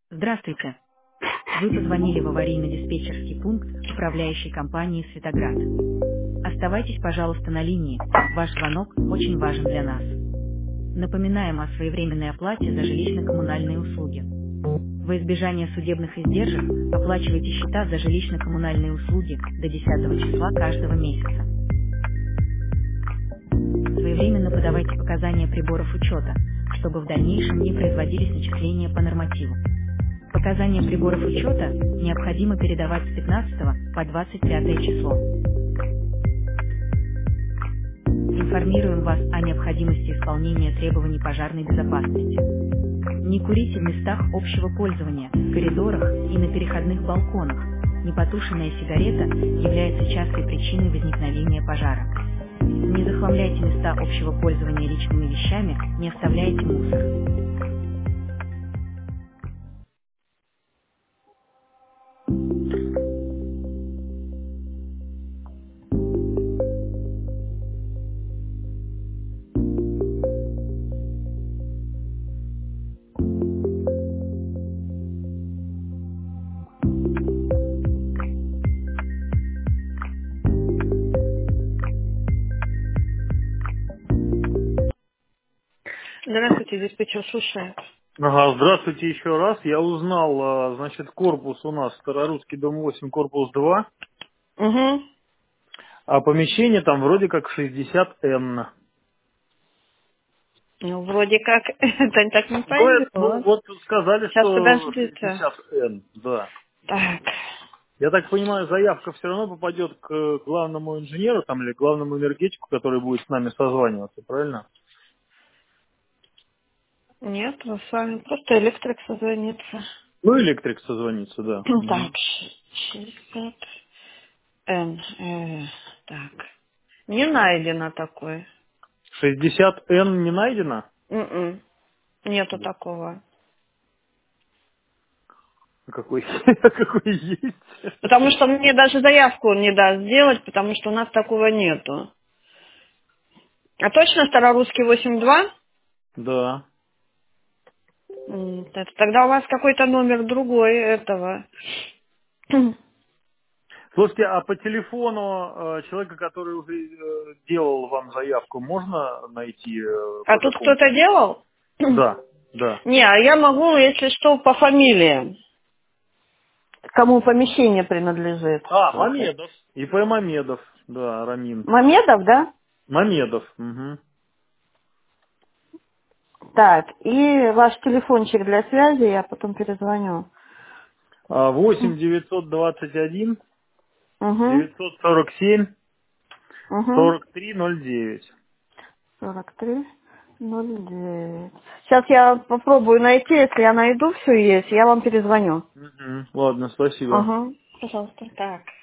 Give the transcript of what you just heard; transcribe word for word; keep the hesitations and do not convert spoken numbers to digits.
Здравствуйте. Вы позвонили в аварийно-диспетчерский пункт управляющей компании «Светоград». Оставайтесь, пожалуйста, на линии. Ваш звонок очень важен для нас. Напоминаем о своевременной оплате за жилищно-коммунальные услуги. Во избежание судебных издержек оплачивайте счета за жилищно-коммунальные услуги до десятого числа каждого месяца. Своевременно подавайте показания приборов учета, чтобы в дальнейшем не производились начисления по нормативу. Показания приборов учета необходимо передавать с пятнадцатого по двадцать пятое число. Информируем вас о необходимости исполнения требований пожарной безопасности. Не курите в местах общего пользования, в коридорах и на переходных балконах. Непотушенная сигарета является частой причиной возникновения пожара. Не захламляйте места общего пользования личными вещами, не оставляйте мусор. Здравствуйте, диспетчер слушает. Ага, здравствуйте еще раз. Я узнал, а, значит, корпус у нас Старорусский дом восемь, корпус два, Угу. а помещение там вроде как шестьдесят эн. Ну, вроде как, это так не Ну, это, ну, пойдет. вот сказали, Сейчас, что подождите. шестьдесят эн, да. Так. Я так понимаю, заявка все равно попадет к главному инженеру там или главному энергетику, который будет с нами созваниваться, правильно? Нет, с вами просто электрик созвонится. Ну, электрик созвонится, да. Мгм. Так, шестьдесят эн. Э, так. Не найдено такое. шестьдесят эн не найдено? М-м. Нету Да. такого. А Какой, какой есть? Потому что мне даже заявку он не даст сделать, потому что у нас такого нету. А точно Старорусский восемь два? Да. М, это Тогда у вас какой-то номер другой этого. Слушайте, а по телефону э, человека, который уже э, делал вам заявку, можно найти э, А по тут какому-то? кто-то делал? Да, да. Не, а я могу, если что, по фамилии. Кому помещение принадлежит. А, Слушай. Мамедов. ИП Мамедов, да, Рамин. Мамедов, да? Мамедов. Угу. Так, и ваш телефончик для связи, я потом перезвоню. восемь девятьсот двадцать один Угу, девятьсот сорок семь угу. сорок три ноль девять. сорок три ноль девять. Сейчас я попробую найти, если я найду все есть, я вам перезвоню. Угу. Ладно, спасибо. Ага, пожалуйста. Так.